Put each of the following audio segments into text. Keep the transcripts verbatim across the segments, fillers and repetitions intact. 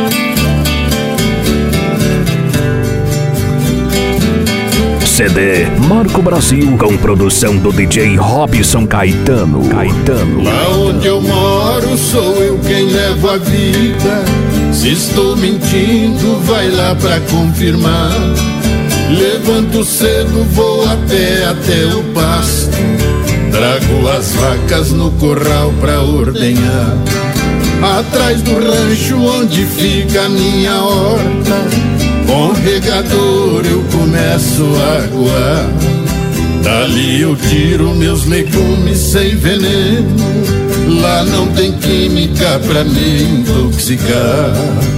C D Marco Brasil com produção do D J Robson Caetano. Caetano. Lá onde eu moro sou eu quem levo a vida. Se estou mentindo, vai lá pra confirmar. Levanto cedo, vou a pé até o pasto. Trago as vacas no curral pra ordenhar. Atrás do rancho onde fica a minha horta, com regador eu começo a aguar. Dali eu tiro meus legumes sem veneno. Lá não tem química pra me intoxicar.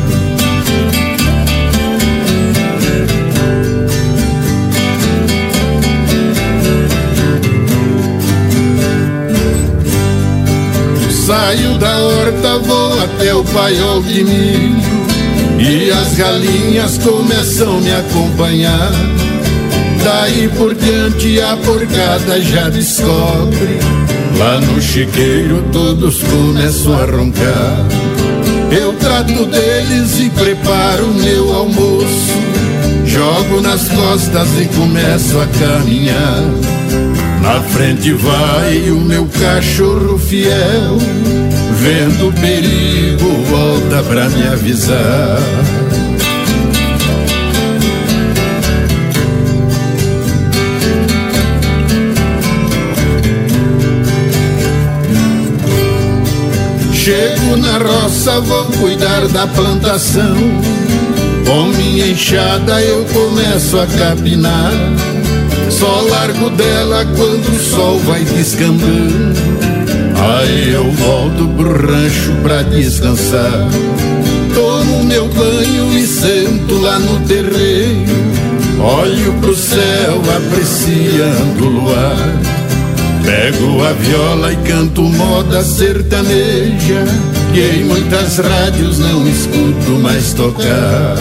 Saio da horta, vou até o paiol de milho, e as galinhas começam a me acompanhar. Daí por diante a porcada já descobre. Lá no chiqueiro todos começam a roncar. Eu trato deles e preparo o meu almoço. Jogo nas costas e começo a caminhar. Na frente vai o meu cachorro fiel, vendo o perigo volta pra me avisar. Chego na roça, vou cuidar da plantação. Com minha enxada eu começo a capinar. Só largo dela quando o sol vai descambando. Aí eu volto pro rancho pra descansar. Tomo meu banho e sento lá no terreiro. Olho pro céu apreciando o luar. Pego a viola e canto moda sertaneja, que em muitas rádios não escuto mais tocar.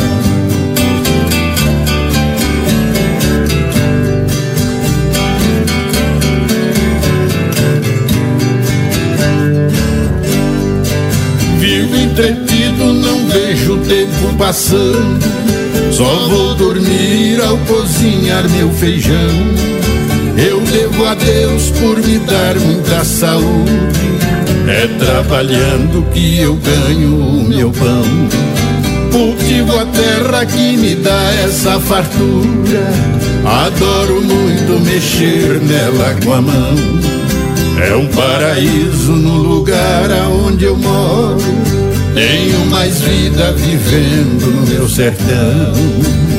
Vivo entretido, não vejo o tempo passando. Só vou dormir ao cozinhar meu feijão. Eu devo a Deus por me dar muita saúde. É trabalhando que eu ganho o meu pão. Cultivo a terra que me dá essa fartura. Adoro muito mexer nela com a mão. É um paraíso no lugar aonde eu moro. Tenho mais vida vivendo no meu sertão.